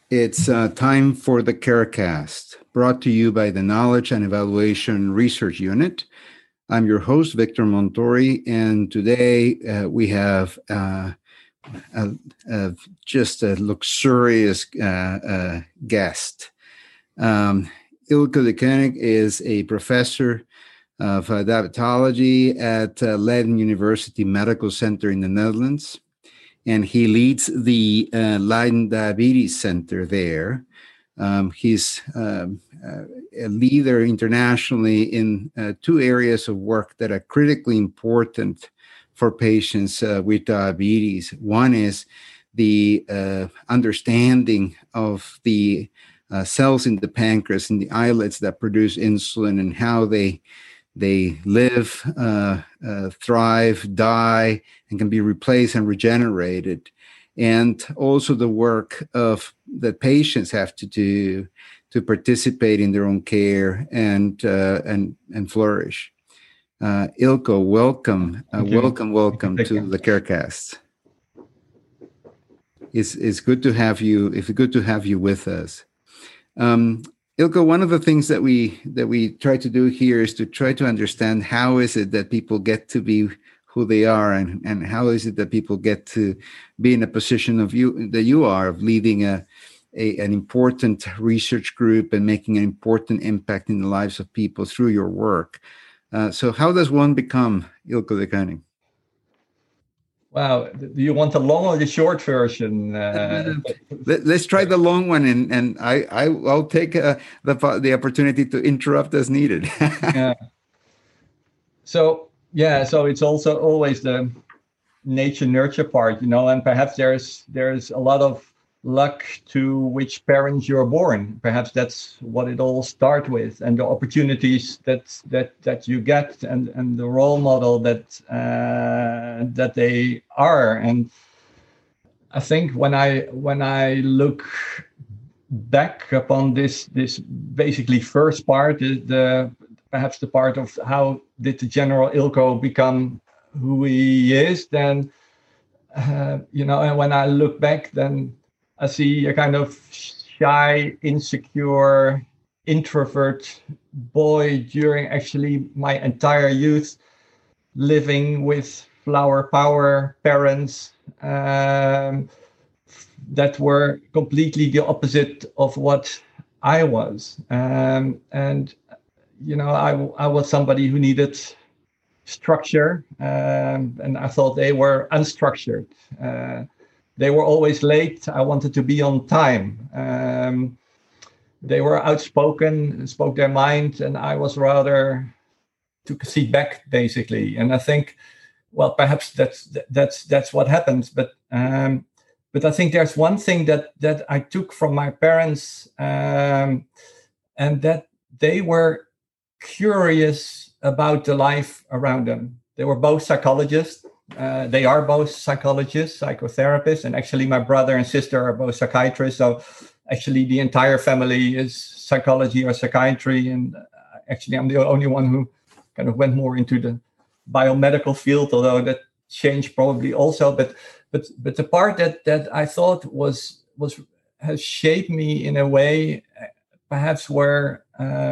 It's time for the CareCast, brought to you by the Knowledge and Evaluation Research Unit. I'm your host, Victor Montori, and today we have a, a, just a luxurious guest. Um, Ilko de Koning is a professor of diabetology at Leiden University Medical Center in the Netherlands, and he leads the Leiden Diabetes Center there. He's a leader internationally in two areas of work that are critically important for patients with diabetes. One is the understanding of the cells in the pancreas and the islets that produce insulin and how they live, thrive, die, and can be replaced and regenerated. And also the work of that patients have to do to participate in their own care and flourish. Ilko, welcome, welcome to the CareCast. It's good to have you. It's good to have you with us. Ilko, one of the things that we try to do here is to try to understand how is it that people get to be who they are, and how is it that people get to be in a position of you are of leading an important research group and making an important impact in the lives of people through your work. So how does one become Ilko de Koning? Wow, do you want the long or the short version? Let's try the long one, and I'll take the opportunity to interrupt as needed. Yeah. So it's also always the nature nurture part, and perhaps there's a lot of luck to which parents you're born. Perhaps that's what it all starts with, and the opportunities that you get, and the role model that they are. And I think when I look back upon this basically first part, perhaps the part of how did the General Ilko become who he is, then and when I look back, then I see a kind of shy, insecure, introvert boy during actually my entire youth, living with flower power parents that were completely the opposite of what I was. And I was somebody who needed structure, and I thought they were unstructured. They were always late. I wanted to be on time. They were outspoken, spoke their mind, and I was rather took a seat back, basically. And I think, well, perhaps that's what happens. But I think there's one thing that I took from my parents, and that they were curious about the life around them. They were both psychologists. They are both psychologists, psychotherapists, and actually my brother and sister are both psychiatrists. So actually the entire family is psychology or psychiatry. And actually I'm the only one who kind of went more into the biomedical field, although that changed probably also. But the part that I thought has shaped me in a way, perhaps where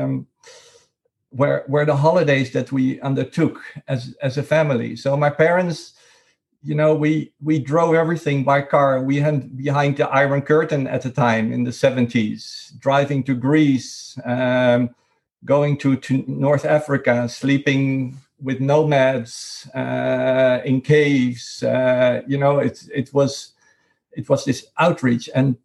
the holidays that we undertook as a family. So my parents, we drove everything by car. We had behind the Iron Curtain at the time in the 70s, driving to Greece, going to North Africa, sleeping with nomads in caves. It was this outreach, and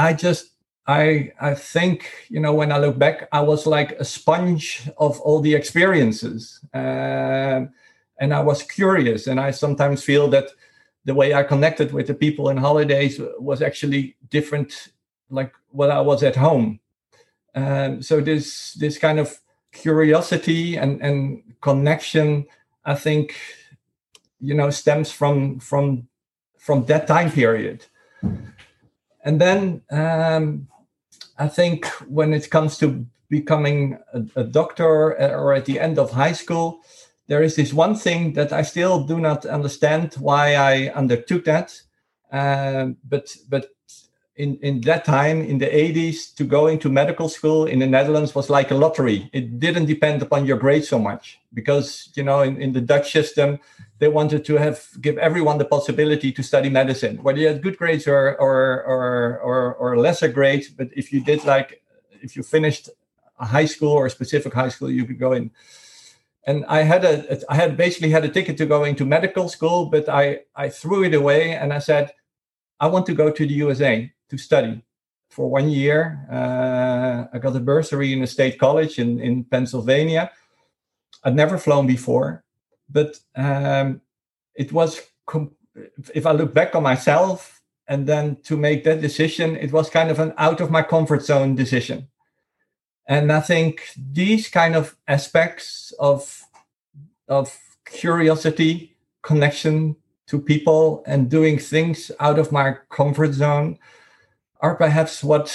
I think, when I look back, I was like a sponge of all the experiences. And I was curious. And I sometimes feel that the way I connected with the people in holidays was actually different, like what I was at home. So this kind of curiosity and connection, I think, stems from that time period. And then I think when it comes to becoming a doctor or at the end of high school, there is this one thing that I still do not understand why I undertook that. But in that time, in the 80s, to go into medical school in the Netherlands was like a lottery. It didn't depend upon your grades so much because, in the Dutch system, they wanted to give everyone the possibility to study medicine, whether you had good grades or lesser grades. But if you finished a high school or a specific high school, you could go in. And I had basically had a ticket to go into medical school, but I threw it away and I said, I want to go to the USA to study for 1 year. I got a bursary in a state college in Pennsylvania. I'd never flown before, but it was, if I look back on myself and then to make that decision, it was kind of an out of my comfort zone decision. And I think these kind of aspects of curiosity, connection to people, and doing things out of my comfort zone are perhaps what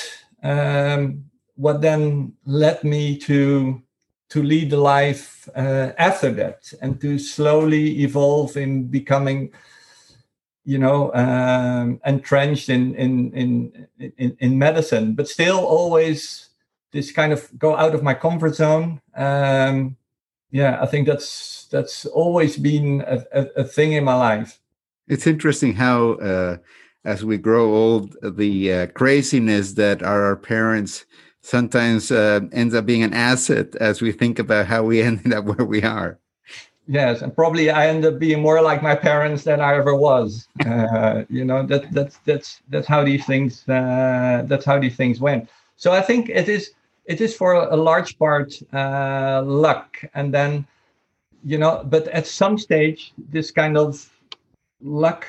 then led me to lead the life after that, and to slowly evolve in becoming, entrenched in medicine, but still always this kind of go out of my comfort zone. I think that's always been a thing in my life. It's interesting how, as we grow old, the craziness that are our parents sometimes ends up being an asset as we think about how we ended up where we are. Yes, and probably I end up being more like my parents than I ever was. That's how these things went. So I think it is for a large part luck, and then but at some stage this kind of luck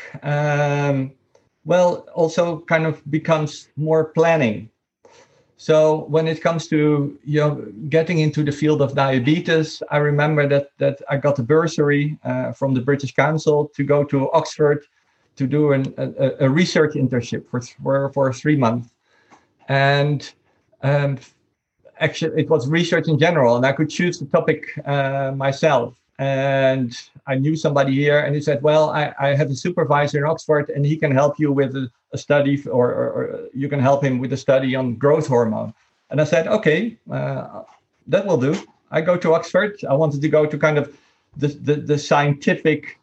also kind of becomes more planning. So when it comes to getting into the field of diabetes, I remember that I got a bursary from the British Council to go to Oxford to do a research internship for 3 months, and actually it was research in general, and I could choose the topic myself. And I knew somebody here, and he said, well, I have a supervisor in Oxford, and he can help you with a study, or you can help him with a study on growth hormone. And I said, okay, that will do. I go to Oxford. I wanted to go to kind of the scientific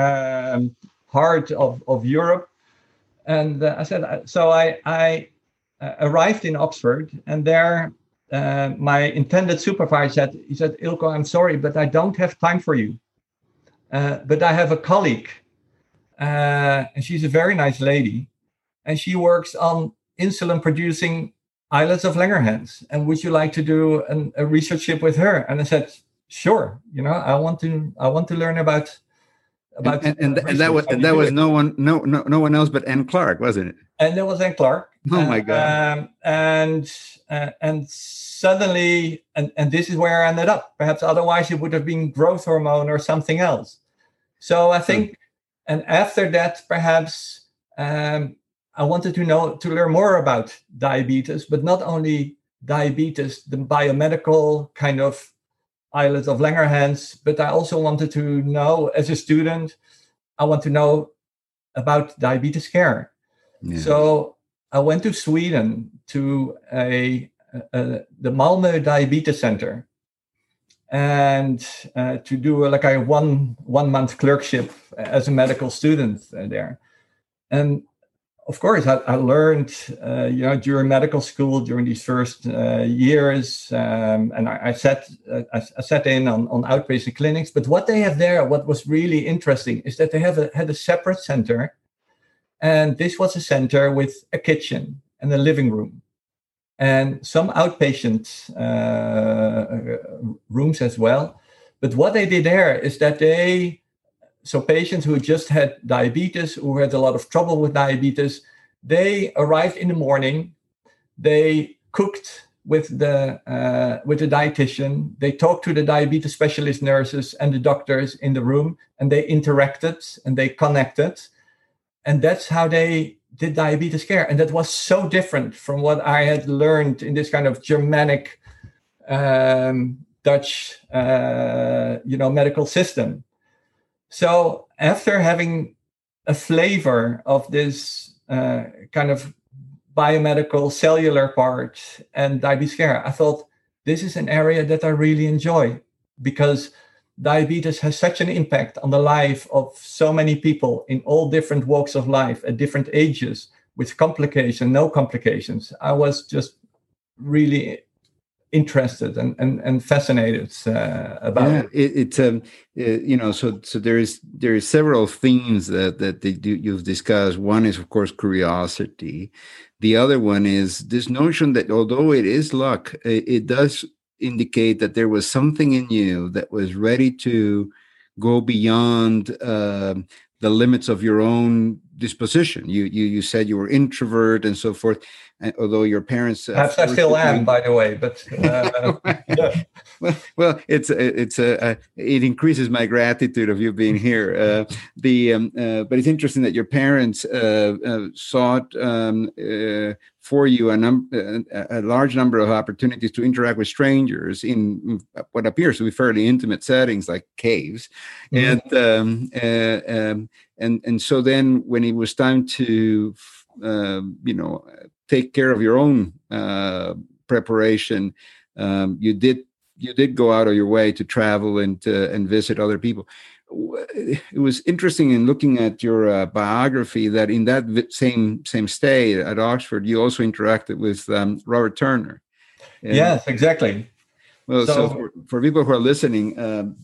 heart of Europe. And I said, so I arrived in Oxford, and there my intended supervisor said, Ilko, I'm sorry, but I don't have time for you. But I have a colleague, and she's a very nice lady, and she works on insulin-producing islets of Langerhans. And would you like to do a researchship with her? And I said, sure. I want to learn about. And that was no one else but Anne Clark, wasn't it? And there was Anne Clark. Oh my God! And suddenly, and this is where I ended up. Perhaps otherwise it would have been growth hormone or something else. So I think, and after that, perhaps I wanted to learn more about diabetes, but not only diabetes, the biomedical kind of islets of Langerhans, but I also wanted to know, as a student, I want to know about diabetes care. Yeah. So I went to Sweden to the Malmö Diabetes Center, and to do like a one month clerkship as a medical student there. And of course, I learned, during medical school, during these first years, and I sat in on outpatient clinics. But what they have there, what was really interesting, is that they had a separate center, and this was a center with a kitchen and a living room, and some outpatient rooms as well. But what they did there is that so patients who just had diabetes, who had a lot of trouble with diabetes, they arrived in the morning, they cooked with the dietitian, they talked to the diabetes specialist nurses and the doctors in the room, and they interacted and they connected. And that's how they did diabetes care. And that was so different from what I had learned in this kind of Germanic Dutch medical system. So after having a flavor of this kind of biomedical cellular part and diabetes care, I thought this is an area that I really enjoy, because diabetes has such an impact on the life of so many people in all different walks of life at different ages, with complications, no complications. I was just really interested and fascinated about it. So there is several themes that you've discussed. One is, of course, curiosity. The other one is this notion that although it is luck, it does indicate that there was something in you that was ready to go beyond the limits of your own disposition. You said you were introvert and so forth, although your parents perhaps I still am, by the way, but yeah. well it increases my gratitude of you being here. But it's interesting that your parents sought for you a large number of opportunities to interact with strangers in what appears to be fairly intimate settings like caves. Mm-hmm. And so then when it was time to take care of your own preparation, you did go out of your way to travel and visit other people. It was interesting in looking at your biography that in that same stay at Oxford, you also interacted with Robert Turner. Yes, exactly. Well, so for people who are listening,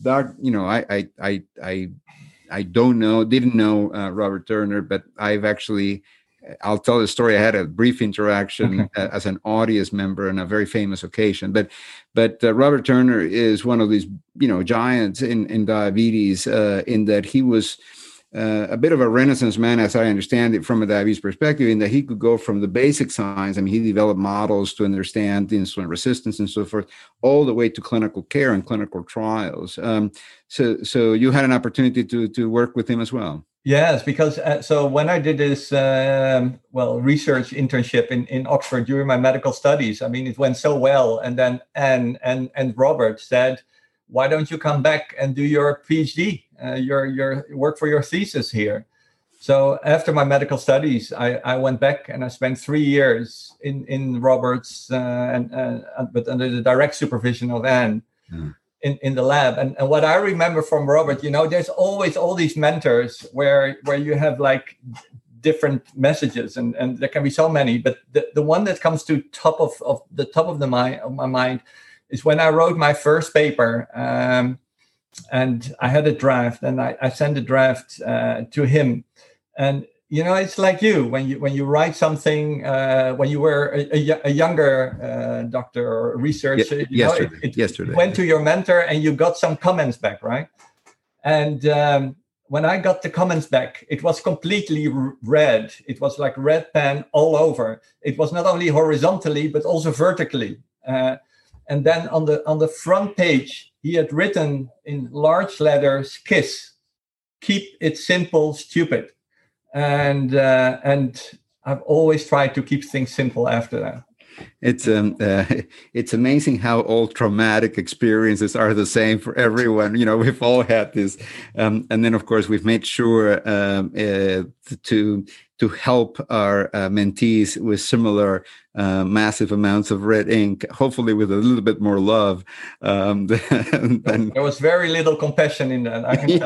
I didn't know Robert Turner, but I'll tell the story. I had a brief interaction as an audience member on a very famous occasion. But Robert Turner is one of these, giants in diabetes, in that he was a bit of a Renaissance man, as I understand it, from a diabetes perspective, in that he could go from the basic science. I mean, he developed models to understand insulin resistance and so forth, all the way to clinical care and clinical trials. So you had an opportunity to work with him as well. Yes, because so when I did this research internship in Oxford during my medical studies, I mean, it went so well. And then Anne and Robert said, "Why don't you come back and do your PhD, your work for your thesis here?" So after my medical studies, I went back and I spent 3 years in Robert's but under the direct supervision of Anne. Mm. In the lab. And what I remember from Robert, there's always all these mentors where you have like different messages, and there can be so many, but the one that comes to top of my mind is when I wrote my first paper, and I had a draft, and I sent a draft to him. And it's like when you write something when you were a younger doctor or researcher, yesterday. Went to your mentor and you got some comments back, right? And when I got the comments back, it was completely red. It was like red pen all over. It was not only horizontally but also vertically. And then on the front page, he had written in large letters, "KISS, keep it simple, stupid." And I've always tried to keep things simple after that. It's amazing how all traumatic experiences are the same for everyone. We've all had this, and then of course we've made sure to help our mentees with similar massive amounts of red ink, hopefully with a little bit more love. There was very little compassion in that, I can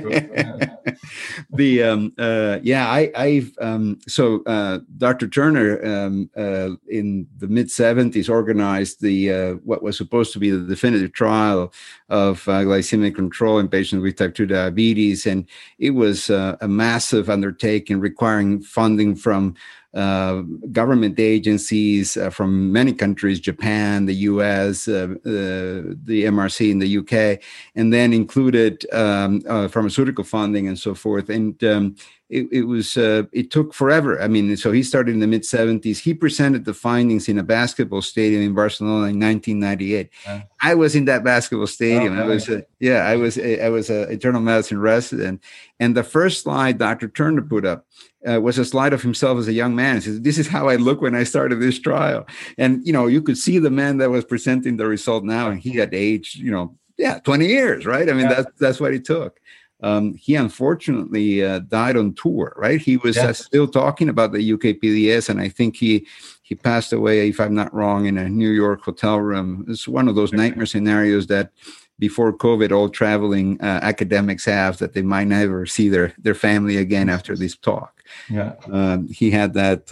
tell you. Dr. Turner in the mid-70s organized what was supposed to be the definitive trial of glycemic control in patients with type 2 diabetes, and it was a massive undertaking requiring funding from government agencies from many countries, Japan, the US, the MRC in the UK, and then included pharmaceutical funding and so forth. And it took forever. I mean, so he started in the mid 70s. He presented the findings in a basketball stadium in Barcelona in 1998. I was in that basketball stadium. I was a internal medicine resident. And the first slide Dr. Turner put up was a slide of himself as a young man. He says, "This is how I look when I started this trial." And, you could see the man that was presenting the result now, and he had aged, 20 years, right? I mean, that's what it took. He unfortunately died on tour, right? He was Yeah. still talking about the UKPDS, and I think he passed away, if I'm not wrong, in a New York hotel room. It's one of those nightmare scenarios that before COVID, all traveling academics have, that they might never see their family again after this talk. Yeah. He had that.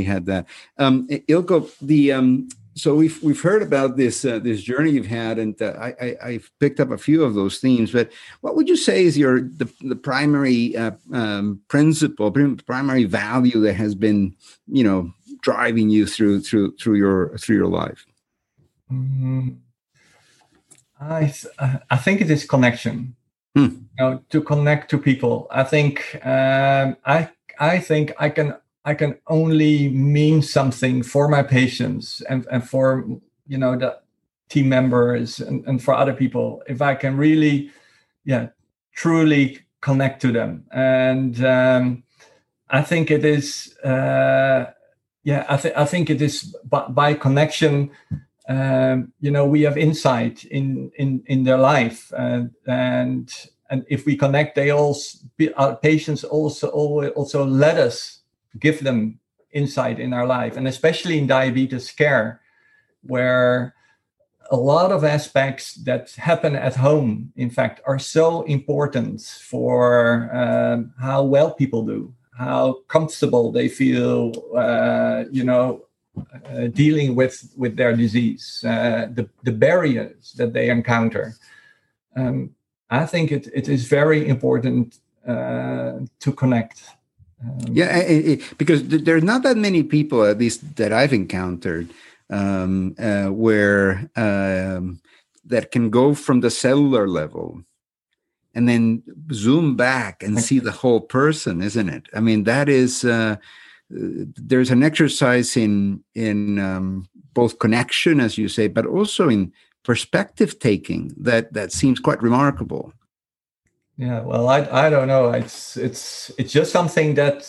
Ilko, so we've heard about this journey you've had, and I've picked up a few of those themes. But what would you say is the primary principle, primary value that has been, driving you through your life? I think it is connection. To connect to people. I think I think I can only mean something for my patients and for the team members and for other people if I can really truly connect to them. And I think it is I think it is by connection. We have insight in their life, and if we connect, our patients also let us give them insight in our life, and especially in diabetes care, where a lot of aspects that happen at home, in fact, are so important for how well people do, how comfortable they feel, dealing with their disease, the barriers that they encounter. I think it is very important to connect. Because there's not that many people, at least that I've encountered, where that can go from the cellular level and then zoom back and see the whole person, isn't it? I mean, that is there's an exercise in both connection, as you say, but also in perspective taking that seems quite remarkable. Yeah, well, I don't know. It's just something that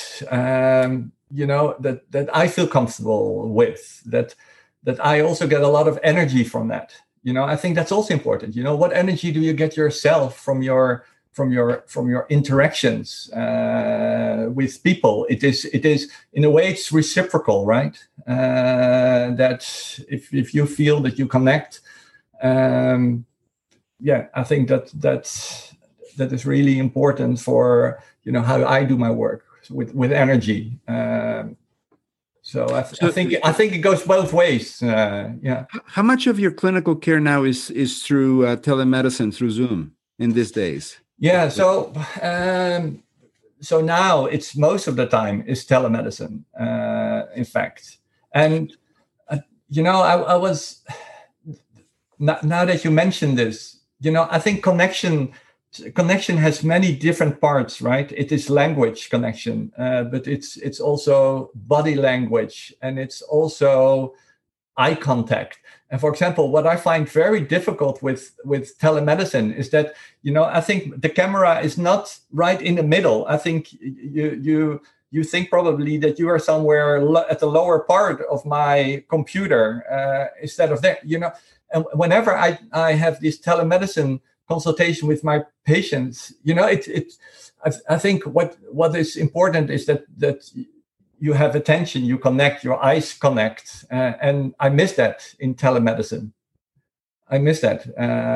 I feel comfortable with. That I also get a lot of energy from that. I think that's also important. What energy do you get yourself from your interactions with people? It is in a way it's reciprocal, right? That if you feel that you connect, I think that is really important for how I do my work with energy. So I think it goes both ways. How much of your clinical care now is through telemedicine, through Zoom in these days? Yeah. So now it's most of the time is telemedicine. In fact, and I was now that you mentioned this, I think connection has many different parts, right? It is language connection, but it's also body language, and it's also eye contact. And for example, what I find very difficult with telemedicine is that, I think the camera is not right in the middle. I think you think probably that you are somewhere at the lower part of my computer instead of there, And whenever I have this telemedicine consultation with my patients, I think what is important is that you have attention, you connect, your eyes connect, and I miss that in telemedicine. I miss that,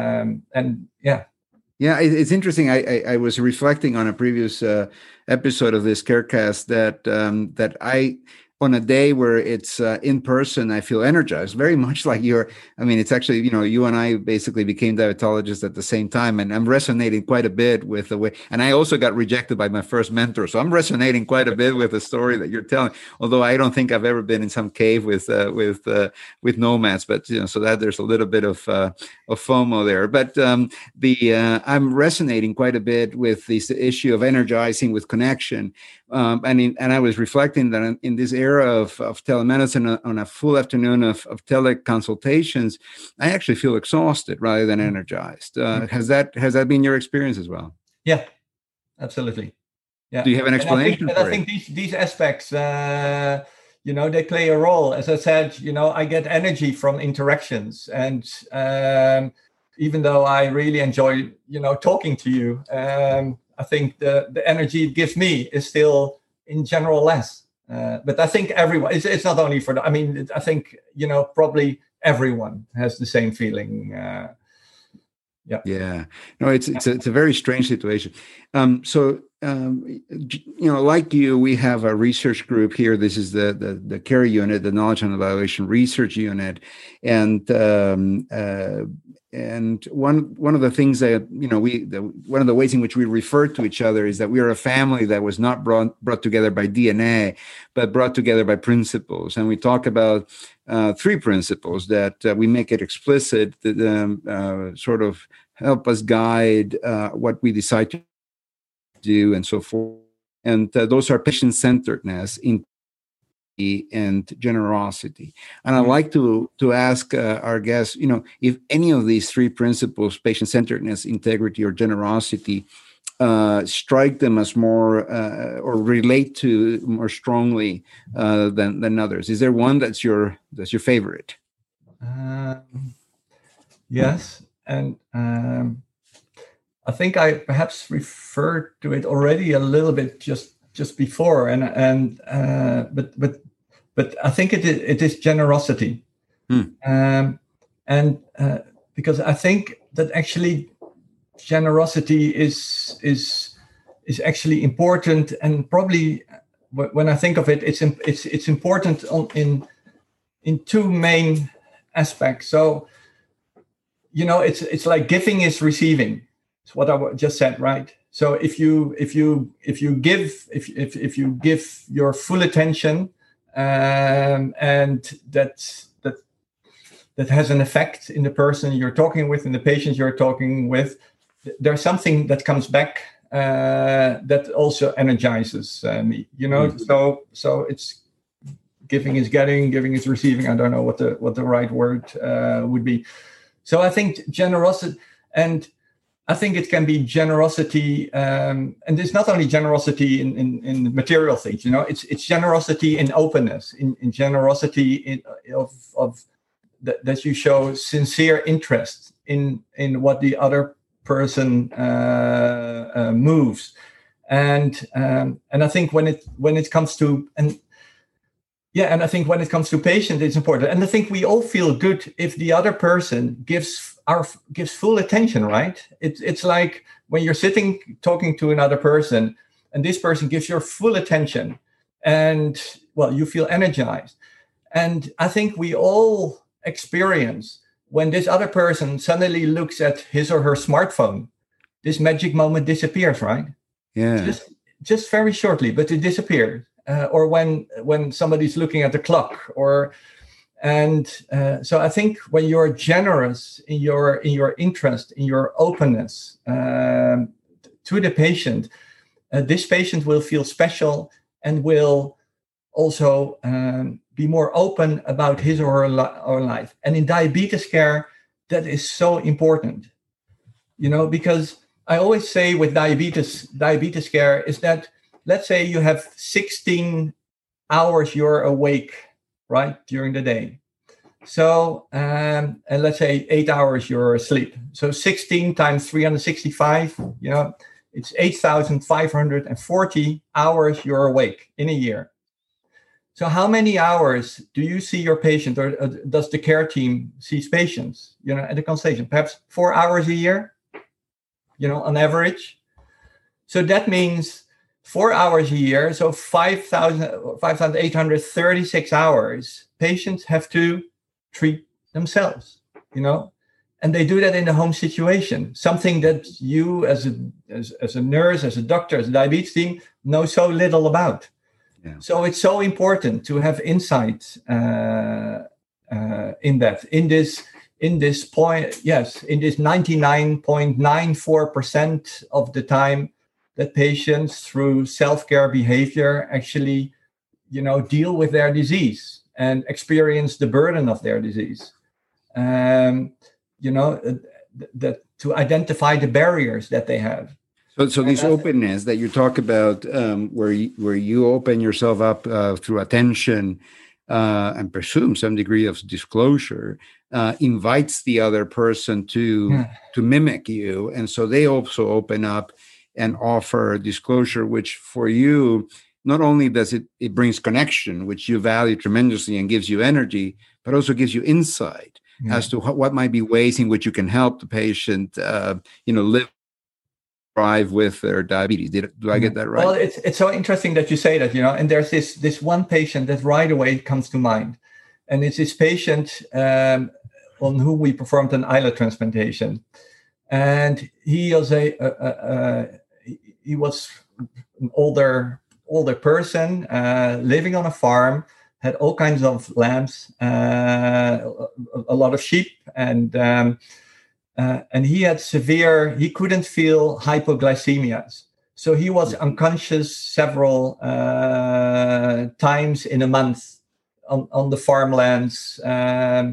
it's interesting. I was reflecting on a previous episode of this CareCast that I, on a day where it's in person, I feel energized, very much like it's actually, you and I basically became diabetologists at the same time, and I'm resonating quite a bit with the way, and I also got rejected by my first mentor. So I'm resonating quite a bit with the story that you're telling, although I don't think I've ever been in some cave with nomads, but, so that there's a little bit of FOMO there. But I'm resonating quite a bit with this issue of energizing with connection. And I was reflecting that in this era of telemedicine, on a full afternoon of teleconsultations, I actually feel exhausted rather than energized. Has that been your experience as well? Yeah, absolutely. Yeah. Do you have an explanation for it? I think these aspects, they play a role. As I said, I get energy from interactions, and even though I really enjoy, talking to you, I think the energy it gives me is still in general less. But I think everyone, it's not only for I think, probably everyone has the same feeling. Yeah. No, it's a very strange situation. Like you, we have a research group here. This is the CARE unit, the Knowledge and Evaluation Research Unit, and one of the things that one of the ways in which we refer to each other is that we are a family that was not brought together by DNA, but brought together by principles. And we talk about three principles that we make it explicit that sort of help us guide what we decide to do and so forth. And those are patient-centeredness, integrity, and generosity. And I'd like to ask our guests, if any of these three principles, patient-centeredness, integrity, or generosity, strike them as more or relate to more strongly than others. Is there one that's your favorite? Yes, and I think I perhaps referred to it already a little bit just before, but I think it is generosity, and because I think that actually generosity is actually important, and probably when I think of it, it's important in two main aspects. So, it's like giving is receiving. It's what I just said, right? So if you give your full attention, and that has an effect in the person you're talking with, in the patient you're talking with, there's something that comes back that also energizes me. So it's giving is getting, giving is receiving. I don't know what the right word would be. So I think generosity, and I think it can be generosity, and it's not only generosity in material things. It's generosity in openness, in generosity of that you show sincere interest in what the other person moves, and I think when it comes to and I think when it comes to patient, it's important. And I think we all feel good if the other person gives full attention, right? It's like when you're sitting talking to another person, and this person gives your full attention, and you feel energized. And I think we all experience when this other person suddenly looks at his or her smartphone, this magic moment disappears, right? Yeah. Just very shortly, but it disappears. Or when somebody's looking at the clock, so I think when you're generous in your interest, in your openness to the patient, this patient will feel special and will also be more open about his or her life. And in diabetes care, that is so important, because I always say with diabetes care is that, let's say you have 16 hours you're awake, right, during the day. So, and let's say 8 hours you're asleep. So 16 times 365, it's 8,540 hours you're awake in a year. So how many hours do you see your patient, or does the care team sees patients, at the consultation? Perhaps 4 hours a year, on average. So that means 4 hours a year, so 5,836 hours, patients have to treat themselves, and they do that in the home situation, something that you as a nurse, as a doctor, as a diabetes team know so little about. Yeah. So it's so important to have insight in this point, yes, in this 99.94% of the time that patients through self-care behavior actually, deal with their disease and experience the burden of their disease. That to identify the barriers that they have. So this openness that you talk about, where you open yourself up through attention, and presume some degree of disclosure, invites the other person to mimic you, and so they also open up and offer disclosure, which for you, not only does it brings connection, which you value tremendously and gives you energy, but also gives you insight as to what might be ways in which you can help the patient, live, thrive with their diabetes. Do I get that right? Well, it's so interesting that you say that, and there's this one patient that right away comes to mind. And it's this patient on whom we performed an islet transplantation. And he was he was an older person living on a farm, had all kinds of lambs, a lot of sheep, and he had he couldn't feel hypoglycemias. So he was unconscious several times in a month on the farmlands. And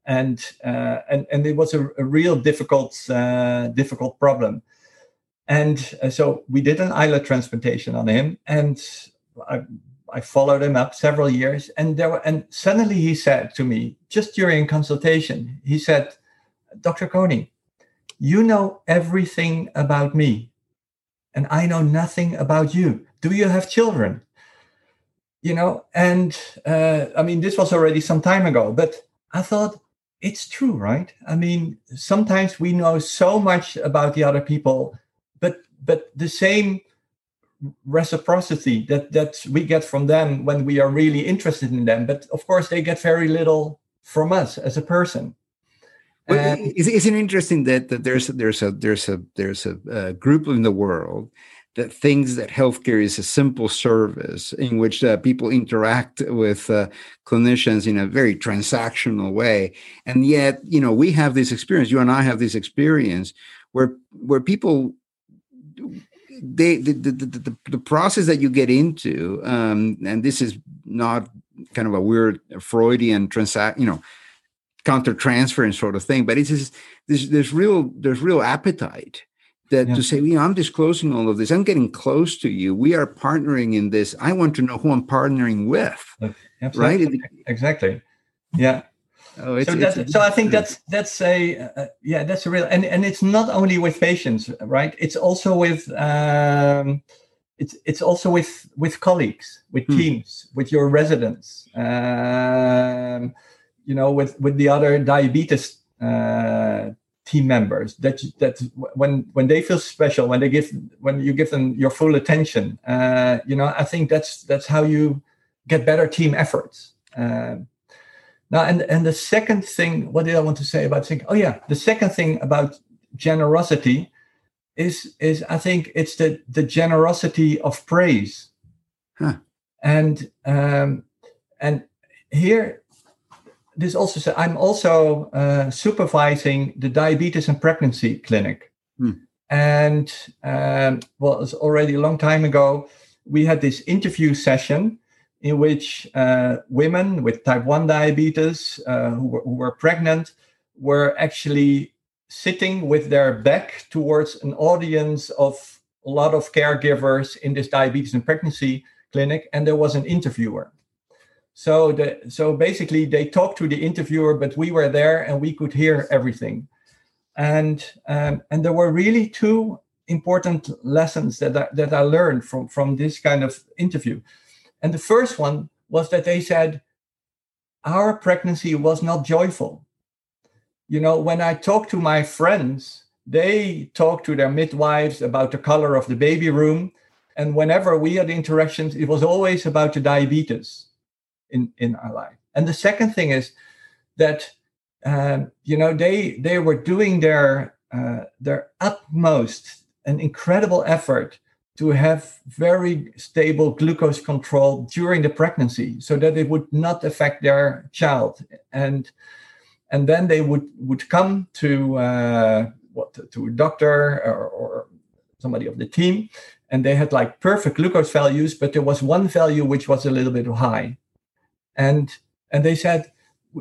it was a real difficult problem. And so we did an islet transplantation on him, and I followed him up several years. And suddenly he said to me, just during consultation, he said, "Dr. Koning, you know everything about me, and I know nothing about you. Do you have children?" And this was already some time ago, but I thought, it's true, right? I mean, sometimes we know so much about the other people, but the same reciprocity that we get from them when we are really interested in them. But of course, they get very little from us as a person. Well, isn't it interesting that there's a group in the world that thinks that healthcare is a simple service in which people interact with clinicians in a very transactional way, and yet we have this experience. You and I have this experience where people, the process that you get into, and this is not kind of a weird Freudian counter-transference sort of thing, but it's just, there's real appetite to say, I'm disclosing all of this. I'm getting close to you. We are partnering in this. I want to know who I'm partnering with. Absolutely. Right? Exactly. Yeah. Oh, so I think that's a real, and it's not only with patients, right? It's also with it's also with colleagues, with teams, with your residents, with the other diabetes team members. That when they feel special, when you give them your full attention, I think that's how you get better team efforts. Now, and the second thing, what did I want to say about thinking? Oh yeah, the second thing about generosity is I think it's the generosity of praise. And here, this also said, I'm also supervising the diabetes and pregnancy clinic. And it was already a long time ago. We had this interview session in which women with type 1 diabetes who were pregnant were actually sitting with their back towards an audience of a lot of caregivers in this diabetes and pregnancy clinic, and there was an interviewer. So basically they talked to the interviewer, but we were there and we could hear everything. And there were really two important lessons that I learned from this kind of interview. And the first one was that they said, our pregnancy was not joyful. When I talk to my friends, they talk to their midwives about the color of the baby room. And whenever we had interactions, it was always about the diabetes in our life. And the second thing is that, they were doing their utmost, an incredible effort to have very stable glucose control during the pregnancy so that it would not affect their child. And then they would come to a doctor or somebody of the team, and they had like perfect glucose values, but there was one value which was a little bit high. And they said,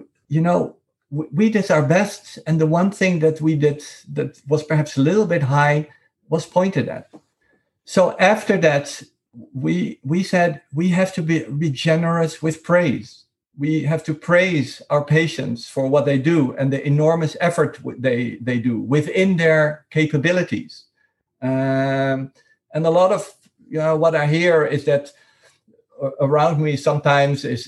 we did our best, and the one thing that we did that was perhaps a little bit high was pointed at. So after that, we said we have to be generous with praise. we have to praise our patients for what they do and the enormous effort they do within their capabilities. And a lot of what I hear is that around me sometimes is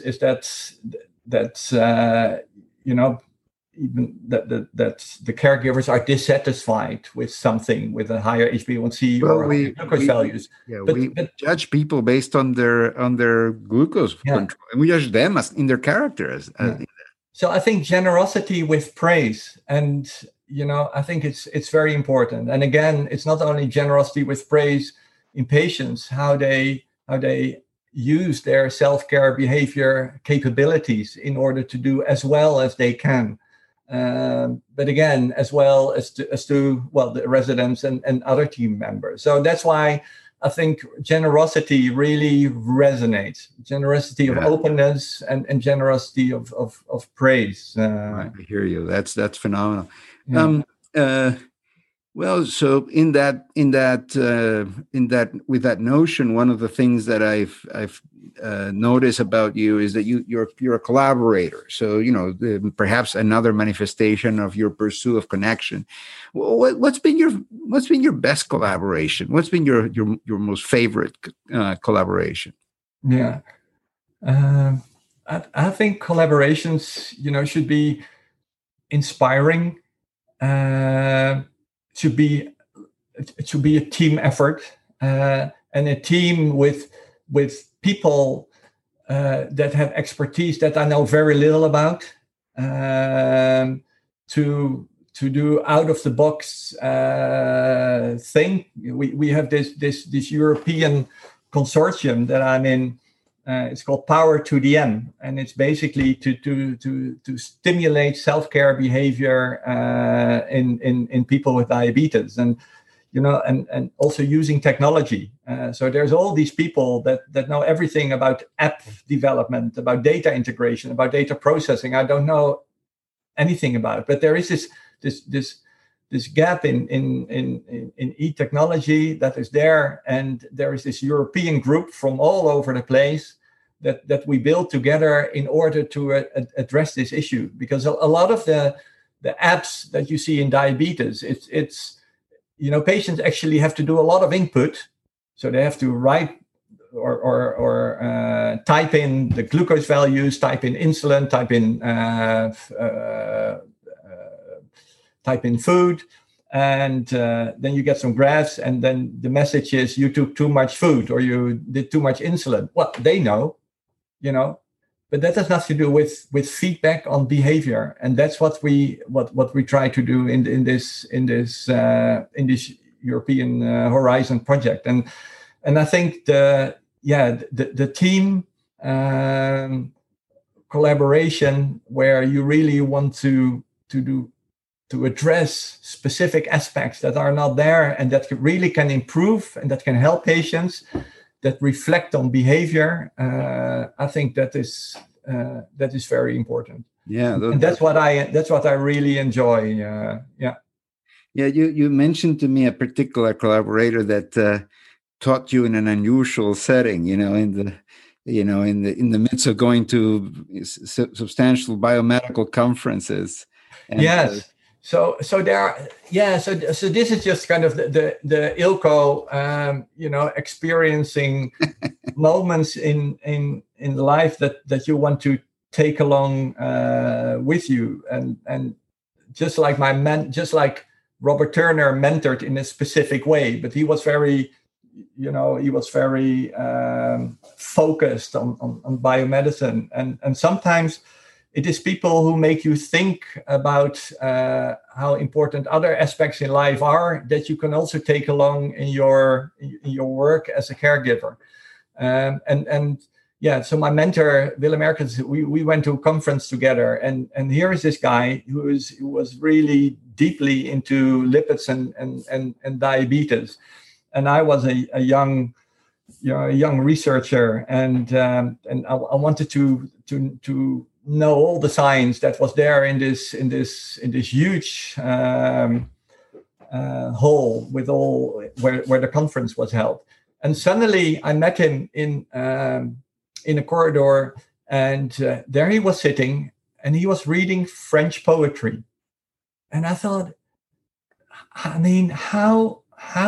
that even that the caregivers are dissatisfied with something, with a higher HbA1c or glucose values. Yeah, we judge people based on their glucose control, and we judge them as in their character. So I think generosity with praise, and I think it's very important. And again, it's not only generosity with praise in patients, how they use their self-care behavior capabilities in order to do as well as they can. But again, as well as to the residents and other team members. So that's why I think generosity really resonates. Generosity of openness and generosity of praise. Right, I hear you. That's phenomenal. Yeah. Well, so in that with that notion, one of the things that I've noticed about you is that you're a collaborator. So perhaps another manifestation of your pursuit of connection. What's been your best collaboration? What's been your most favorite collaboration? Yeah, I think collaborations should be inspiring. Should be a team effort, and a team with people that have expertise that I know very little about, to do out of the box thing. We have this European consortium that I'm in. It's called Power to the M, and it's basically to stimulate self-care behavior in people with diabetes, and also using technology. So there's all these people that know everything about app development, about data integration, about data processing. I don't know anything about it, but there is this gap in e-technology that is there, and there is this European group from all over the place that we build together in order to address this issue. Because a lot of the apps that you see in diabetes, it's patients actually have to do a lot of input, so they have to write or type in the glucose values, type in insulin, type in food, and then you get some graphs, and then the message is you took too much food or you did too much insulin. Well, they know, but that has nothing to do with feedback on behavior, and that's what we try to do in this European Horizon project, and I think the team collaboration where you really want to address specific aspects that are not there and that really can improve and that can help patients, that reflect on behavior. I think that is very important. Yeah, and that's what I really enjoy. Yeah. You mentioned to me a particular collaborator that taught you in an unusual setting. In the midst of going to substantial biomedical conferences. And, yes. So there are, so this is just kind of the Ilko, experiencing moments in life that you want to take along with you, and just like Robert Turner mentored in a specific way, but he was very focused on biomedicine, and sometimes it is people who make you think about how important other aspects in life are that you can also take along in your work as a caregiver. So my mentor, Willem Erkens, we went to a conference together, and here is this guy who was really deeply into lipids and diabetes, and I was a young researcher, and I wanted to know all the science that was there in this huge hall with all where the conference was held. And suddenly I met him in a corridor, And there he was sitting, and he was reading French poetry. And I thought, I mean, how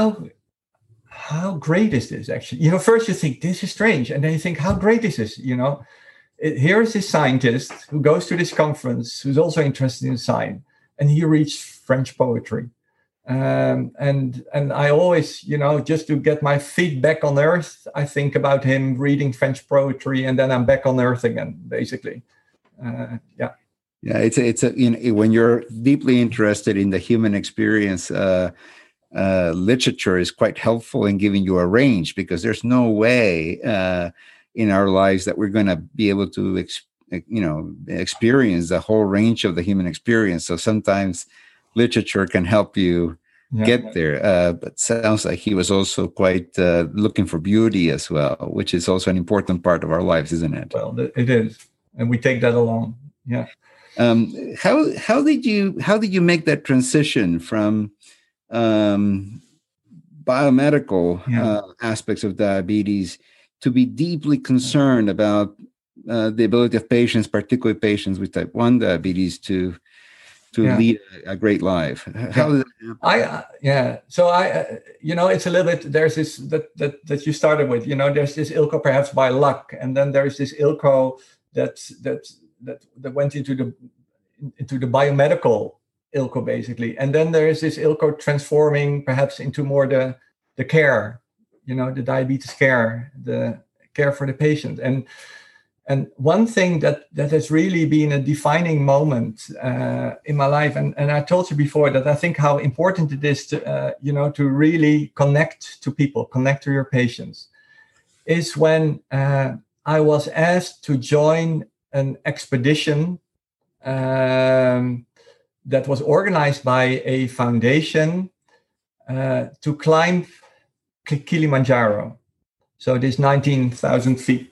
great is this actually? First you think this is strange, and then you think, how great is this? Here is this scientist who goes to this conference, who's also interested in science, and he reads French poetry. And I always, just to get my feet back on earth, I think about him reading French poetry, and then I'm back on earth again, basically. Yeah, it's when you're deeply interested in the human experience, literature is quite helpful in giving you a range, because there's no way in our lives that we're going to be able to experience the whole range of the human experience. So sometimes literature can help you get there. But sounds like he was also quite looking for beauty as well, which is also an important part of our lives, isn't it? Well, it is, and we take that along. Yeah. How did you make that transition from biomedical aspects of diabetes to be deeply concerned about the ability of patients, particularly patients with type 1 diabetes, to lead a great life? How did that happen? So it's a little bit, there's this that you started with, there's this ILCO perhaps by luck, and then there's this ILCO that went into the biomedical ILCO, basically. And then there is this ILCO transforming perhaps into more the care, the diabetes care, the care for the patient. And one thing that has really been a defining moment in my life, and I told you before that I think how important it is to, to really connect to people, connect to your patients, is when I was asked to join an expedition that was organized by a foundation to climb Kilimanjaro. So this 19,000 feet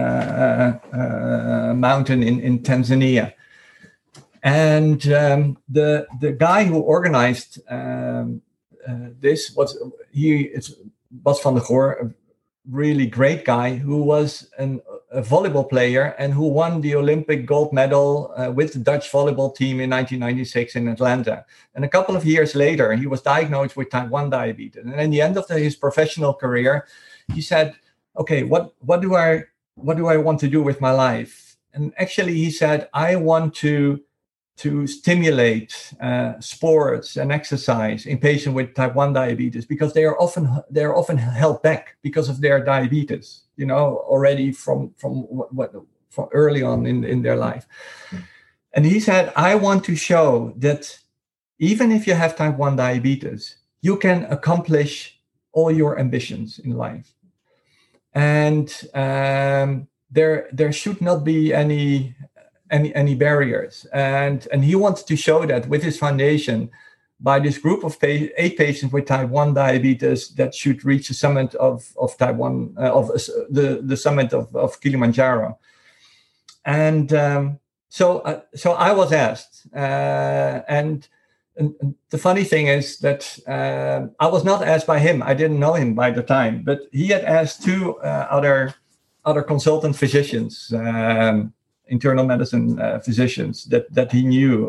mountain in Tanzania. And the guy who organized this was Bas van der Goor, a really great guy who was a volleyball player and who won the Olympic gold medal with the Dutch volleyball team in 1996 in Atlanta. And a couple of years later, he was diagnosed with type 1 diabetes. And at the end of his professional career, he said, okay, what do I want to do with my life? And actually, he said, I want to stimulate sports and exercise in patients with type 1 diabetes, because they are often held back because of their diabetes, already from early on in their life. And he said, I want to show that even if you have type 1 diabetes, you can accomplish all your ambitions in life. And there should not be any barriers. And he wanted to show that with his foundation, by this group of 8 patients with type 1 diabetes that should reach the summit of type 1 of the summit of Kilimanjaro. And so I was asked, and the funny thing is that I was not asked by him. I didn't know him by the time, but he had asked 2 other consultant physicians, internal medicine physicians that he knew,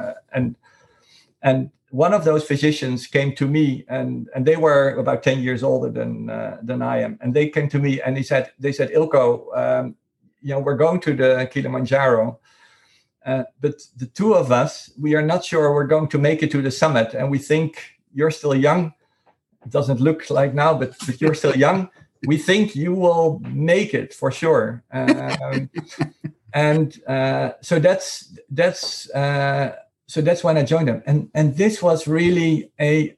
and one of those physicians came to me, and they were about 10 years older than I am, and they came to me and they said, Ilko, we're going to the Kilimanjaro. But the 2 of us, we are not sure we're going to make it to the summit. And we think you're still young. It doesn't look like now, but you're still young. We think you will make it for sure. So that's when I joined them. And this was really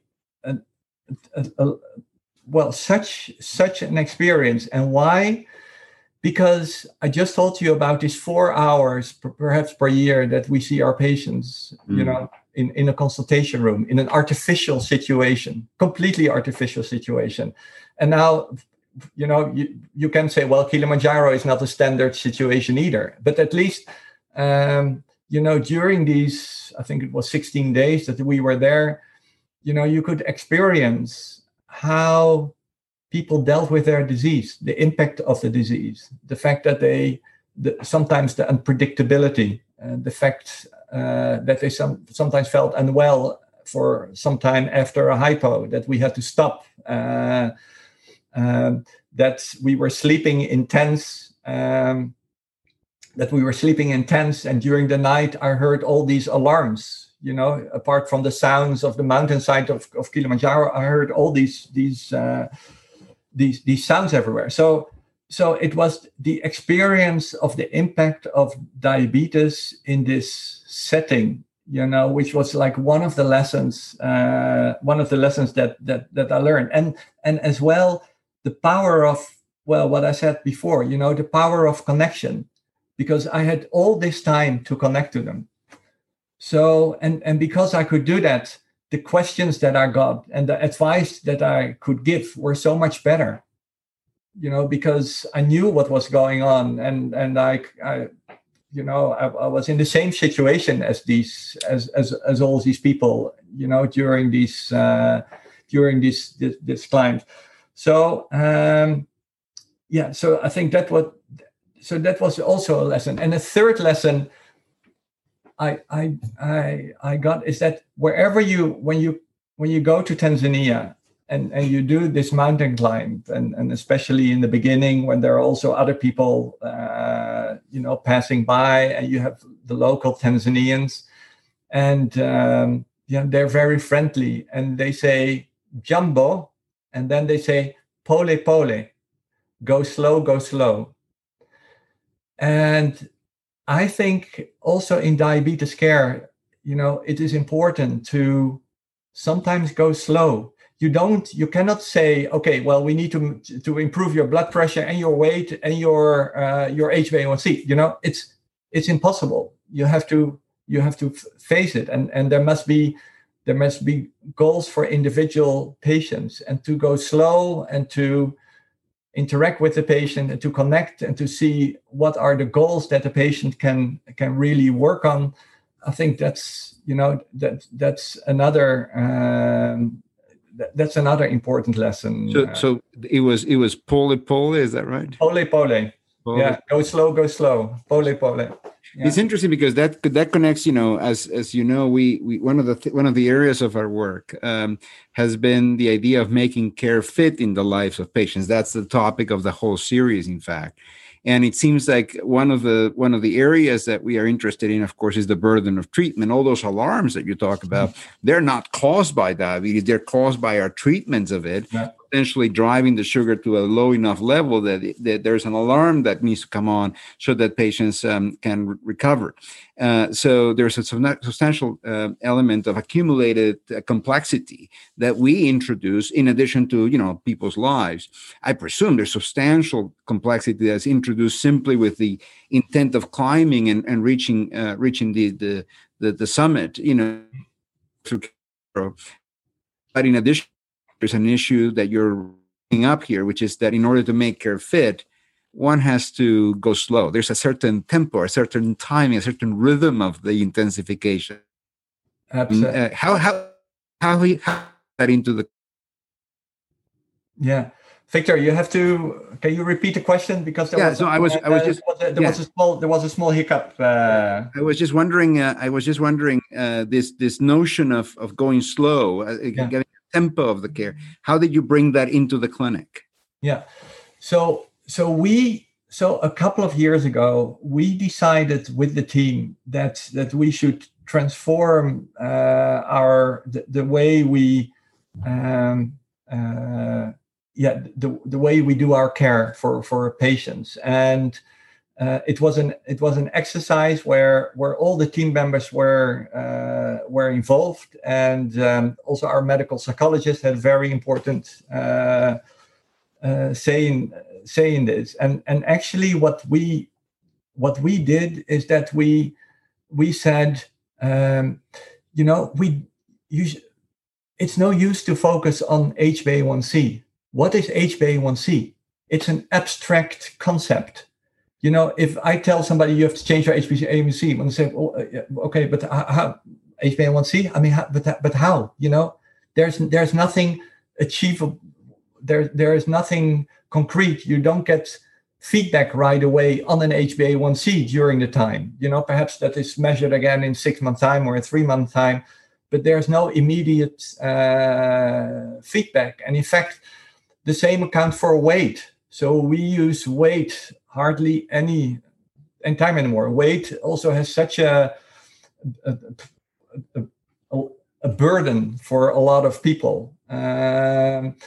such an experience. And why? Because I just told you about these 4 hours, perhaps per year, that we see our patients, in a consultation room, in an artificial situation, completely artificial situation. And now, you can say, well, Kilimanjaro is not a standard situation either. But at least, during these, I think it was 16 days that we were there, you could experience how people dealt with their disease, the impact of the disease, the fact that they sometimes the unpredictability, the fact that they sometimes felt unwell for some time after a hypo, that we had to stop, that we were sleeping in tents, and during the night I heard all these alarms. Apart from the sounds of the mountainside of Kilimanjaro, I heard all these sounds everywhere. So it was the experience of the impact of diabetes in this setting, which was like one of the lessons that I learned, and as well the power of, well, what I said before, the power of connection, because I had all this time to connect to them. So and because I could do that, the questions that I got and the advice that I could give were so much better. Because I knew what was going on, and I was in the same situation as all these people, during this climb. So so I think that was also a lesson. And a third lesson I got is that wherever when you go to Tanzania and you do this mountain climb, and especially in the beginning when there are also other people passing by, and you have the local Tanzanians, and they're very friendly, and they say "Jambo," and then they say "Pole pole," go slow. And I think also in diabetes care, it is important to sometimes go slow. You cannot say, okay, well, we need to improve your blood pressure and your weight and your HbA1c. It's impossible. You have to face it, and there must be goals for individual patients, and to go slow and to interact with the patient and to connect and to see what are the goals that the patient can really work on. I think that's another important lesson. So it was pole, is that right? Pole. Yeah, go slow. Pole. Yeah. It's interesting because that connects. As you know, we one of the areas of our work has been the idea of making care fit in the lives of patients. That's the topic of the whole series, in fact. And it seems like one of the areas that we are interested in, of course, is the burden of treatment. All those alarms that you talk about, they're not caused by diabetes; they're caused by our treatments of it. Yeah. Potentially driving the sugar to a low enough level that there's an alarm that needs to come on so that patients can recover. So there's a substantial element of accumulated complexity that we introduce in addition to people's lives. I presume there's substantial complexity that's introduced simply with the intent of climbing and reaching the summit. But in addition, there's an issue that you're bringing up here, which is that in order to make care fit, one has to go slow. There's a certain tempo, a certain timing, a certain rhythm of the intensification. Absolutely. How that into the? Yeah, Victor, you have to. Can you repeat the question, because there was a small hiccup. I was just wondering. This notion of going slow, getting tempo of the care. How did you bring that into the clinic? Yeah, so a couple of years ago, we decided with the team that we should transform the way we the way we do our care for patients. And it was an exercise where all the team members were involved, and also our medical psychologist had very important say in this. And actually, what we did is that we said, it's no use to focus on HbA1c. What is HbA1c? It's an abstract concept. If I tell somebody you have to change your HbA1c, when they say, okay, but how HbA1c? I mean, but how? There's nothing achievable. There is nothing concrete. You don't get feedback right away on an HbA1c during the time. Perhaps that is measured again in 6 months' time or in 3 months' time, but there's no immediate feedback. And in fact, the same account for weight. So we use weight hardly any time anymore. Weight also has such a burden for a lot of people. And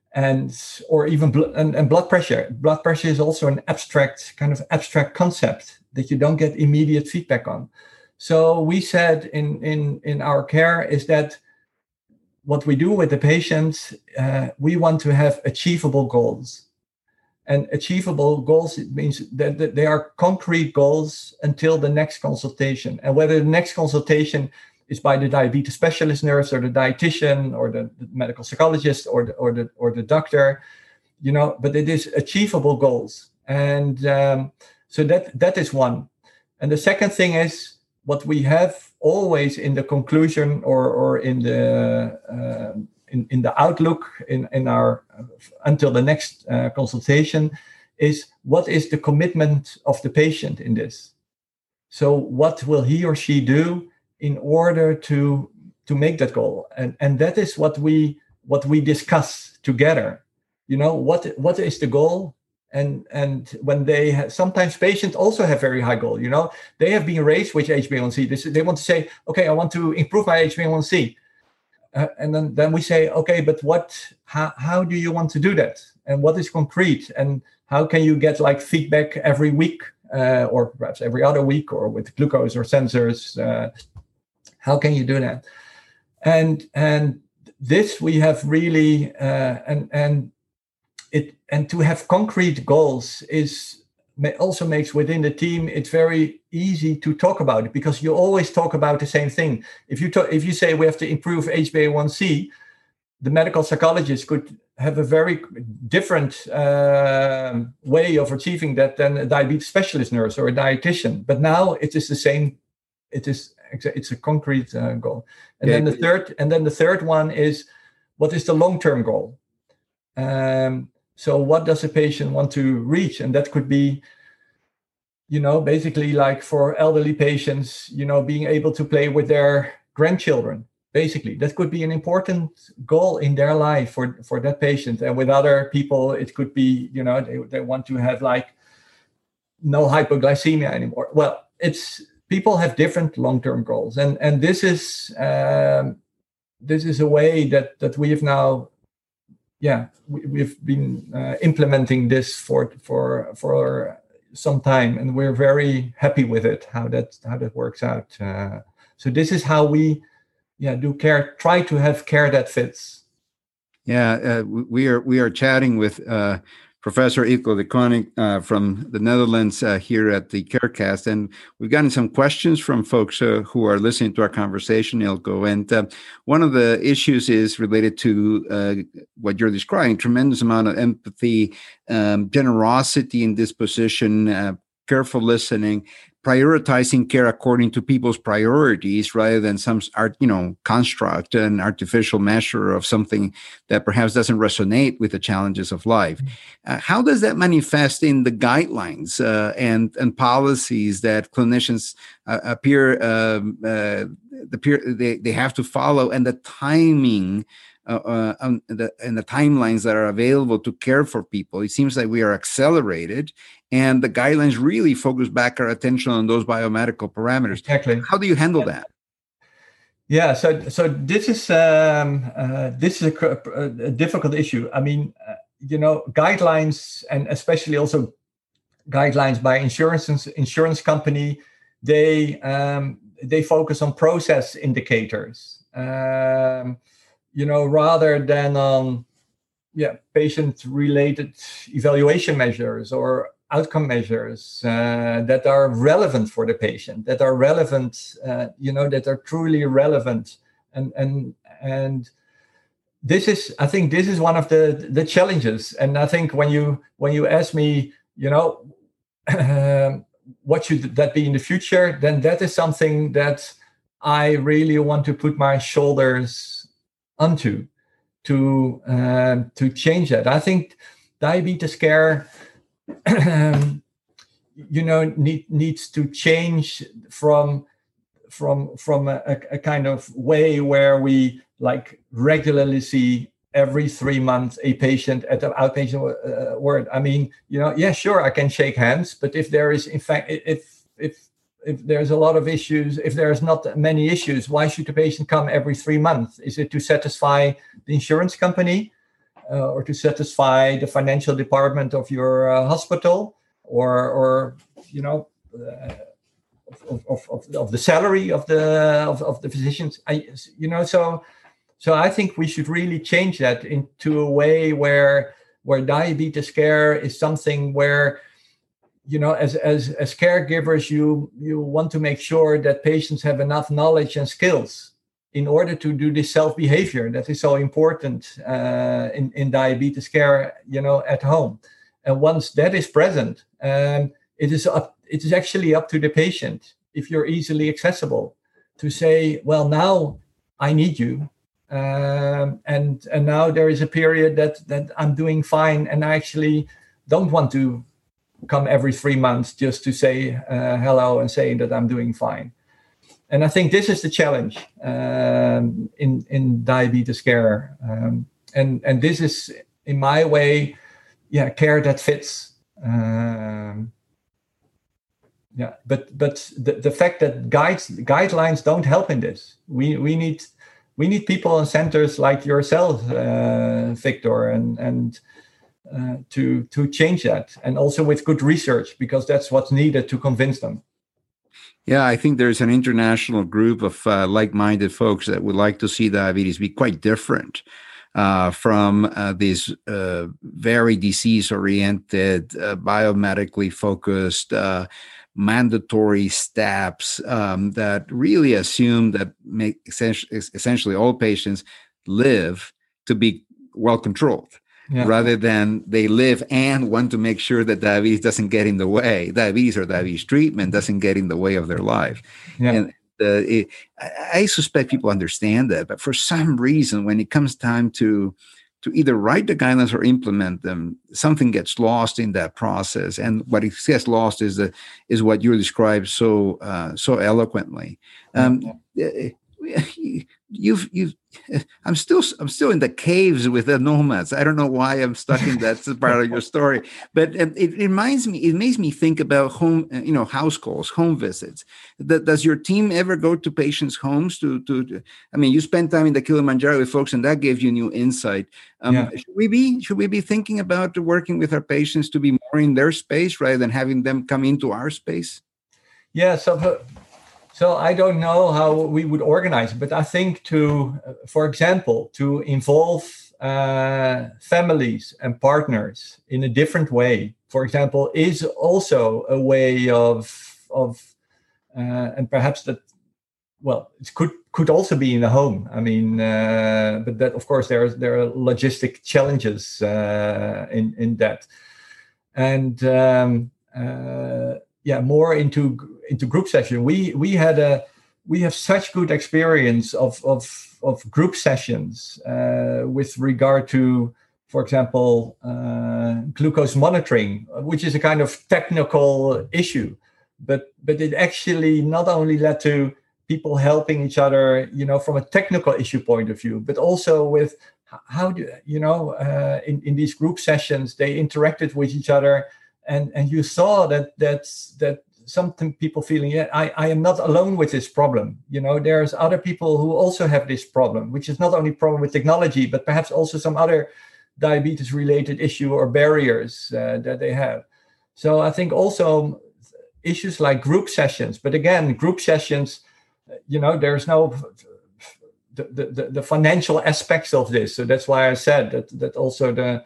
blood pressure. Blood pressure is also an abstract concept that you don't get immediate feedback on. So we said in our care is that what we do with the patients, we want to have achievable goals. And achievable goals, it means that they are concrete goals until the next consultation. And whether the next consultation is by the diabetes specialist nurse or the dietitian or the medical psychologist or the doctor, but it is achievable goals. And so that is one. And the second thing is what we have always in the conclusion or in the outlook in our until the next consultation is what is the commitment of the patient in this. So what will he or she do in order to make that goal, and that is what we discuss together. What is the goal, and when they sometimes patients also have very high goal. They have been raised with HbA1c. They want to say, okay, I want to improve my HbA1c, and then we say, okay, but how do you want to do that, and what is concrete, and how can you get like feedback every week or perhaps every other week, or with glucose or sensors. How can you do that? And this we have really and to have concrete goals also makes within the team it's very easy to talk about it, because you always talk about the same thing. If you say we have to improve HbA1c, the medical psychologist could have a very different way of achieving that than a diabetes specialist nurse or a dietitian. But now it is the same. It's a concrete goal. And then the third one is, what is the long-term goal? So what does a patient want to reach? And that could be, basically like for elderly patients, being able to play with their grandchildren. Basically, that could be an important goal in their life for that patient. And with other people, it could be, they want to have like no hypoglycemia anymore. Well, people have different long-term goals, and this is a way that we have now. We've been implementing this for some time, and we're very happy with it. How that works out. So this is how we do care. Try to have care that fits. We are chatting with Professor Eelco de Koning from the Netherlands here at the CareCast, and we've gotten some questions from folks who are listening to our conversation, Eelco. And one of the issues is related to what you're describing: tremendous amount of empathy, generosity in disposition, careful listening, prioritizing care according to people's priorities rather than some construct, an artificial measure of something that perhaps doesn't resonate with the challenges of life. How does that manifest in the guidelines and policies that clinicians they have to follow, and the timing and the timelines that are available to care for people? It seems like we are accelerated, and the guidelines really focus back our attention on those biomedical parameters. Exactly. How do you handle that? Yeah, so this is a difficult issue. I mean, guidelines, and especially also guidelines by insurance company, they focus on process indicators. Rather than on patient-related evaluation measures or outcome measures that are relevant for the patient, that are relevant, that are truly relevant, and I think this is one of the challenges. And I think when you ask me, what should that be in the future, then that is something that I really want to put my shoulders onto to change that. I think diabetes care needs to change from a kind of way where we like regularly see every 3 months a patient at the outpatient ward. I mean, yeah, sure, I can shake hands, but if there is, in fact, if there's a lot of issues, if there's not many issues, why should the patient come every 3 months? Is it to satisfy the insurance company or to satisfy the financial department of your hospital, or of the salary of the physicians? So I think we should really change that into a way where diabetes care is something where, as caregivers, you want to make sure that patients have enough knowledge and skills in order to do this self-behavior that is so important in diabetes care, at home. And once that is present, it is actually up to the patient, if you're easily accessible, to say, well, now I need you. And now there is a period that I'm doing fine, and I actually don't want to come every 3 months just to say hello and say that I'm doing fine. And I think this is the challenge in diabetes care, and this is, in my way, care that fits. But the fact that guidelines don't help in this. We need people in centers like yourself, Victor, and to change that, and also with good research, because that's what's needed to convince them. Yeah, I think there's an international group of like-minded folks that would like to see diabetes be quite different from these very disease-oriented, biomedically focused, mandatory steps that really assume that make essentially all patients live to be well controlled. Yeah. Rather than they live and want to make sure that diabetes doesn't get in the way, diabetes or diabetes treatment doesn't get in the way of their life. Yeah. And I suspect people understand that, but for some reason, when it comes time to either write the guidelines or implement them, something gets lost in that process. And what it gets lost is what you described so eloquently. I'm still in the caves with the nomads. I don't know why I'm stuck in that part of your story, but it makes me think about home, house calls, home visits. Does your team ever go to patients' homes to I mean, you spend time in the Kilimanjaro with folks, and that gives you new insight. Should we be thinking about working with our patients to be more in their space rather than having them come into our space? Yeah. So I don't know how we would organize it, but I think for example, to involve families and partners in a different way, for example, is also a way of and perhaps that, well, it could also be in the home. I mean, but that, of course, there are logistic challenges in that, and more into group session. We have such good experience of group sessions with regard to, for example, glucose monitoring, which is a kind of technical issue, but it actually not only led to people helping each other, from a technical issue point of view, but also with how do in these group sessions they interacted with each other, and you saw that some people feeling, I am not alone with this problem. There's other people who also have this problem, which is not only a problem with technology, but perhaps also some other diabetes-related issue or barriers that they have. So I think also issues like group sessions, but again, group sessions, there's no the financial aspects of this. So that's why I said that also the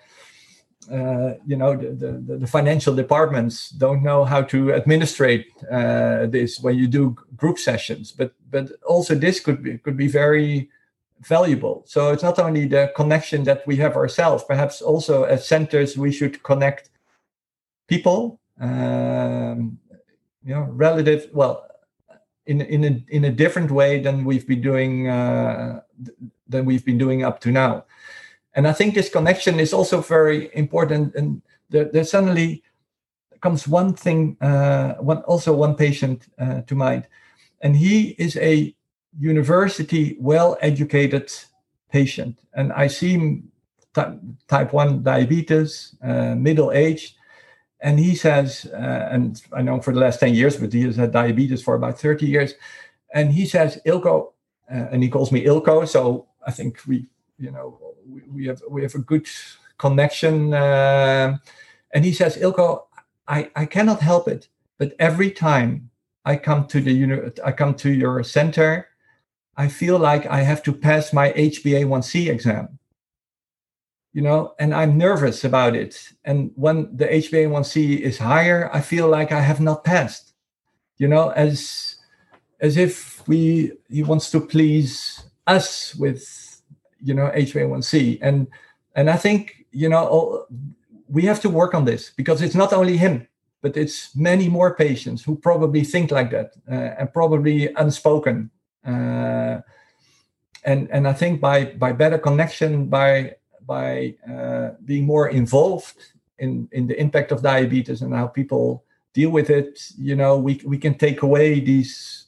financial departments don't know how to administrate this when you do group sessions, but also this could be very valuable. So it's not only the connection that we have ourselves, perhaps also as centers we should connect people, relative, well, in a different way than we've been doing up to now. And I think this connection is also very important. And there's suddenly comes one thing, one patient to mind, and he is a university well-educated patient, and I see him type 1 diabetes, middle-aged, and he says, and I know for the last 10 years, but he has had diabetes for about 30 years, and he says, Ilko, and he calls me Ilko, so I think we have a good connection, and he says, Ilko, I cannot help it, but every time I come to your center, I feel like I have to pass my HbA1c exam, and I'm nervous about it. And when the HbA1c is higher, I feel like I have not passed, as if he wants to please us with, HbA1c. And I think, we have to work on this, because it's not only him, but it's many more patients who probably think like that, and probably unspoken. And I think by better connection, by being more involved in the impact of diabetes and how people deal with it, we can take away these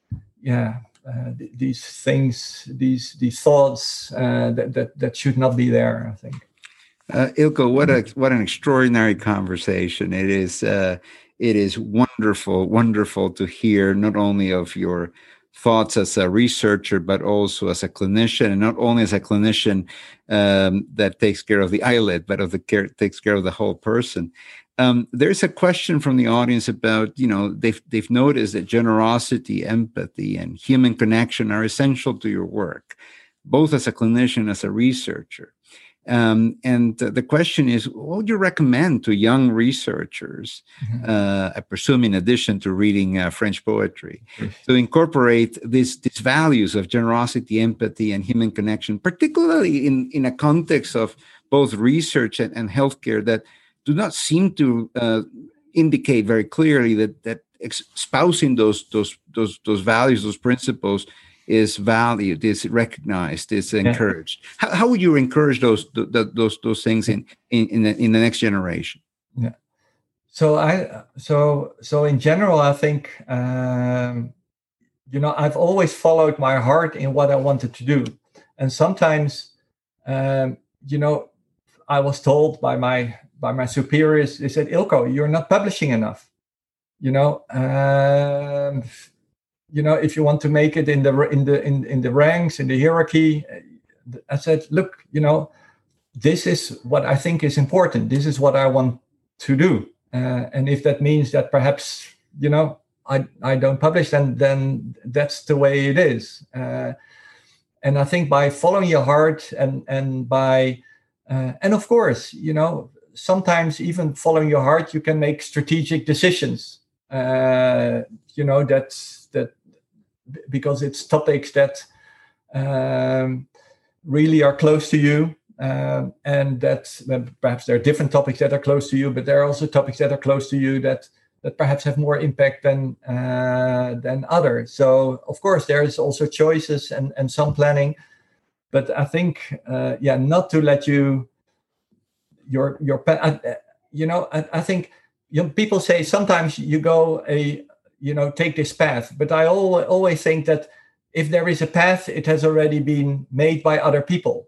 things, these thoughts that should not be there, I think. Ilko, what an extraordinary conversation. It is wonderful to hear not only of your thoughts as a researcher, but also as a clinician, and not only as a clinician that takes care of the eyelid, but takes care of the whole person. There's a question from the audience about, they've noticed that generosity, empathy, and human connection are essential to your work, both as a clinician, as a researcher. And the question is, what would you recommend to young researchers, I presume in addition to reading French poetry, to incorporate these values of generosity, empathy, and human connection, particularly in a context of both research and healthcare that do not seem to indicate very clearly that espousing those values, those principles, is valued, is recognized, is encouraged. How would you encourage those things in the next generation? Yeah. So in general, I think I've always followed my heart in what I wanted to do, and sometimes I was told by my superiors, they said, Ilko, you're not publishing enough. If you want to make it in the ranks, in the hierarchy, I said, look, this is what I think is important. This is what I want to do. And if that means that perhaps, I don't publish, then that's the way it is. And I think by following your heart and by, and of course, sometimes even following your heart, you can make strategic decisions, that because it's topics that really are close to you, and that perhaps there are different topics that are close to you, but there are also topics that are close to you that perhaps have more impact than others. So of course there is also choices and some planning, but I think not to let I think people say sometimes you go take this path, but I always think that if there is a path, it has already been made by other people.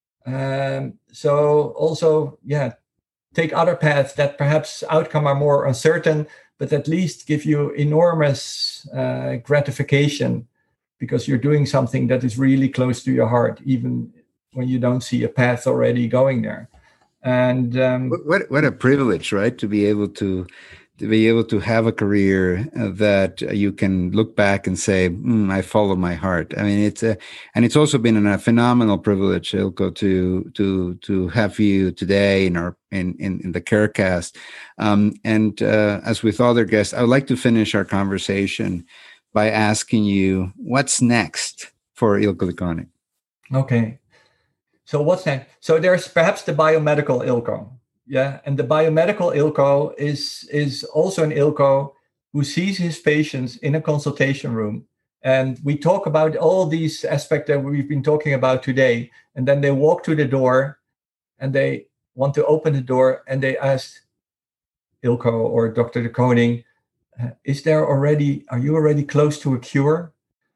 So also, take other paths that perhaps outcome are more uncertain, but at least give you enormous gratification because you're doing something that is really close to your heart, even when you don't see a path already going there. And what a privilege, right? To be able to have a career that you can look back and say, I follow my heart. I mean, and it's also been a phenomenal privilege, Ilko, to have you today in the CareCast. And as with other guests, I would like to finish our conversation by asking you, what's next for Ilko Likhonik? Okay. So what's next? So there's perhaps the biomedical Ilko. Yeah, and the biomedical Ilko is also an Ilko who sees his patients in a consultation room. And we talk about all these aspects that we've been talking about today. And then they walk to the door and they want to open the door and they ask, Ilko or Dr. de Koning, are you already close to a cure?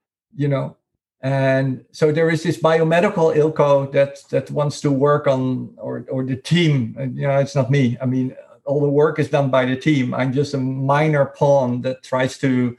And so there is this biomedical Ilko that wants to work on, or the team. It's not me. I mean, all the work is done by the team. I'm just a minor pawn that tries to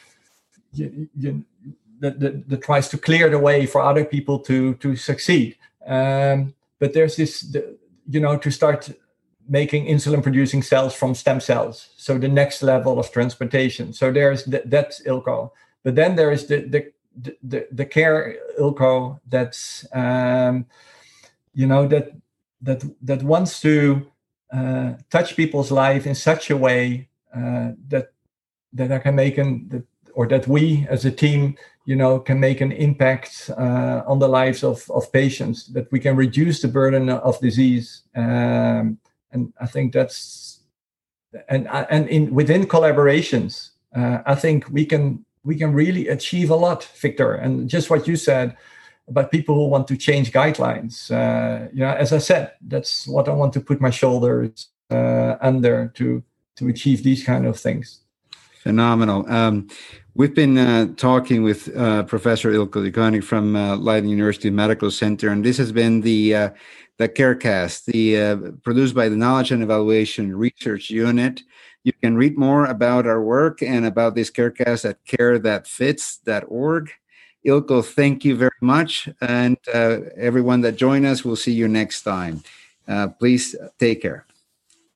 that tries to clear the way for other people to succeed. But there's this, to start making insulin producing cells from stem cells. So the next level of transplantation. So there's that's Ilko. But then there is the care Ilko that's that wants to touch people's life in such a way that I can make or that we as a team can make an impact on the lives of patients, that we can reduce the burden of disease. And I think that's within collaborations, I think we can really achieve a lot, Victor. And just what you said about people who want to change guidelines, as I said, that's what I want to put my shoulders under to achieve these kind of things. Phenomenal. We've been talking with Professor Ilko de Koning from Leiden University Medical Center, and this has been the CareCast, produced by the Knowledge and Evaluation Research Unit. You can read more about our work and about this CareCast at carethatfits.org. Ilko, thank you very much. And everyone that joined us, we'll see you next time. Please take care.